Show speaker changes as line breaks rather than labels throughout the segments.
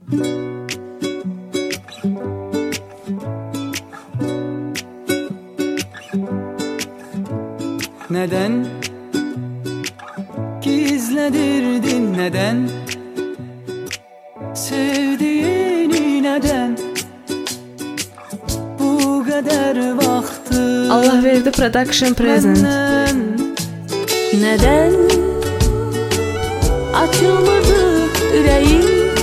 Neden gizledirdin, neden sevdiğini, neden bu kadar vakti
Allah verdi Production Present.
Neden açılmırdı ürəyim,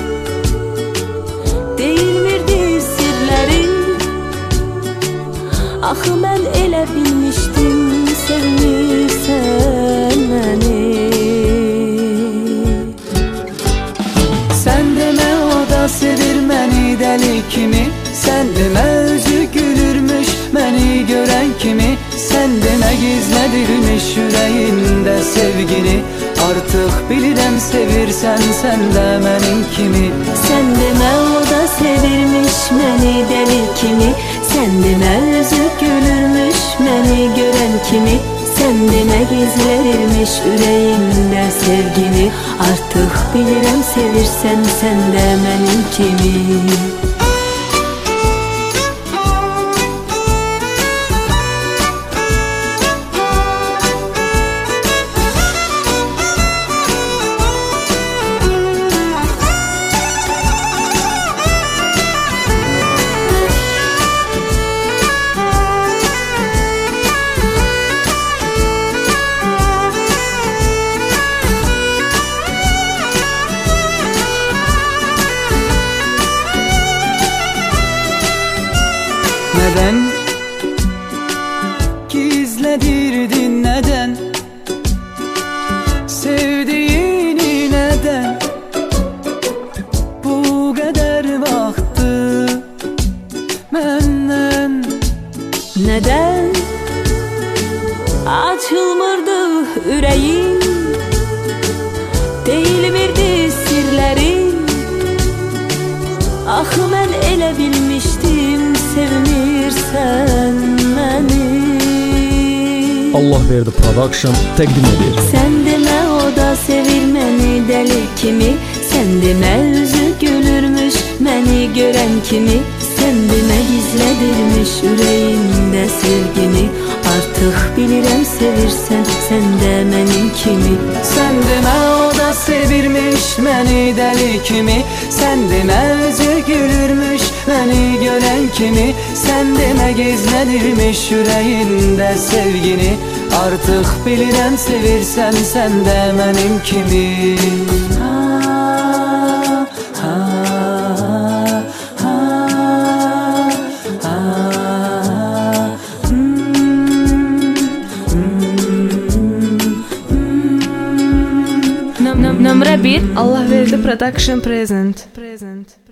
deyilmirdi sirlərim. Axı mən elə bilmişdim sevmirsən məni.
Sen deme o da sevir məni deli kimi, sen deme özü gülürmüş məni görən kimi, sen deme gizledirmiş yüreğinde sevgini. Artık bilirəm sevirsən sen de mənim kimi.
Sen demə o da sevirmiş məni deli kimi, sen demə özü gülürmüş məni görən kimi, sen demə gizlərirmiş ürəyində sevgini. Artıq bilirəm sevirsən sen də mənim kimi.
Neden gizledirdin, neden sevdiğini, neden bu kadar vakti menden?
Neden açılmırdı ürəyim, deyilmirdi sirlərim. Axı mən elə bilmişdim sevmirsən məni.
Allah verdi Production təqdim edir.
Sən demə o da sevir məni deli kimi, sən demə özü gülürmüş məni görən kimi, sən demə gizlədirmiş ürəyində sevgini. Artıq bilirəm sevirsən sən də mənim kimi.
Sen deme o da sevirmiş məni deli kimi, sen deme özü gülürmüş məni görən kimi, sen deme gizledirmiş yüreğinde sevgini. Artık bilirəm sevirsən sen de mənim kimi.
Nömrə 1 Allah verdi Production Present.